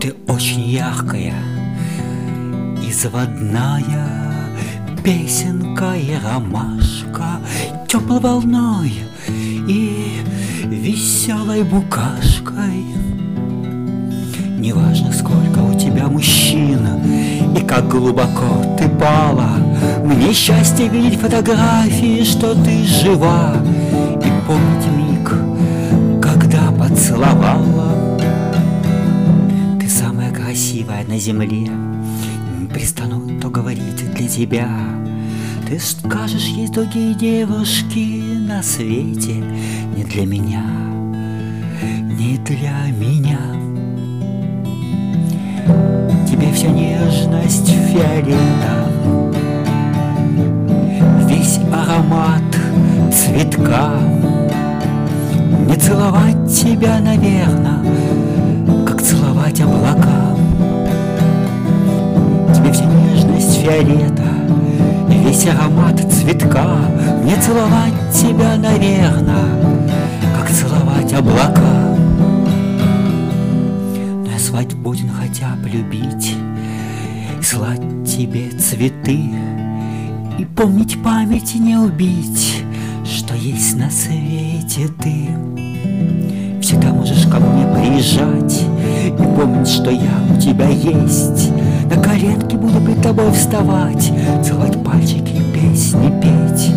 Ты очень яркая и заводная песенка и ромашка, теплой волной и веселой букашкой. Неважно, сколько у тебя мужчин и как глубоко ты пала, мне счастье видеть фотографии, что ты жива, и помнить миг, когда поцеловала. Ты самая красивая на земле, не перестану то говорить для тебя. Ты скажешь, есть другие девушки на свете, не для меня, не для меня. Тебе вся нежность фиолета, весь аромат цветка. Не целовать тебя, наверно, как целовать облака. Тебе вся нежность фиолета, весь аромат цветка. Не целовать тебя, наверно, как целовать облака. Но я свадьбуден хотя бы любить и слать тебе цветы, и помнить память не убить, что есть на свете ты. Всегда можешь ко мне приезжать и помнить, что я у тебя есть. На коленки буду перед тобой вставать, целовать пальчики, песни петь.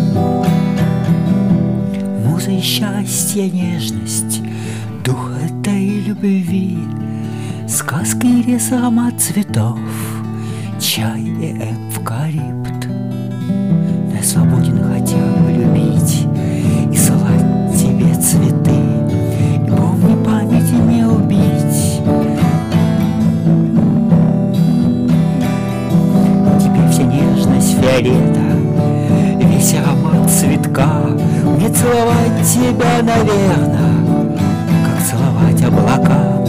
Муза и счастье, нежность, дух этой любви, сказка и лес, аромат цветов, чай и эвкалипт. Но я свободен хотя бы любить и слать тебе цветы, и помни, памяти не убить. Тебе вся нежность фиолета, весь аромат цветка. Мне целовать тебя, наверно, как целовать облака.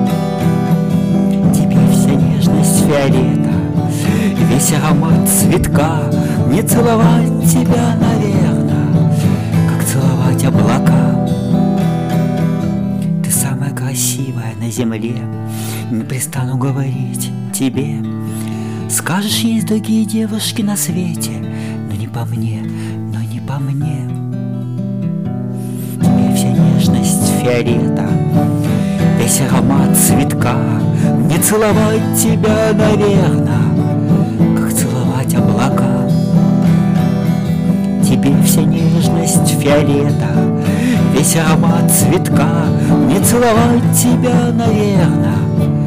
Тебе вся нежность фиолета, весь аромат цветка. Мне целовать тебя, наверно, как целовать облака. Ты самая красивая на земле, не перестану говорить тебе. Скажешь, есть другие девушки на свете, но не по мне, но не по мне. Тебе вся нежность фиолета, весь аромат цветка. Мне целовать тебя, наверно, как целовать облака. Тебе вся нежность фиолета, весь аромат цветка. Мне целовать тебя, наверно,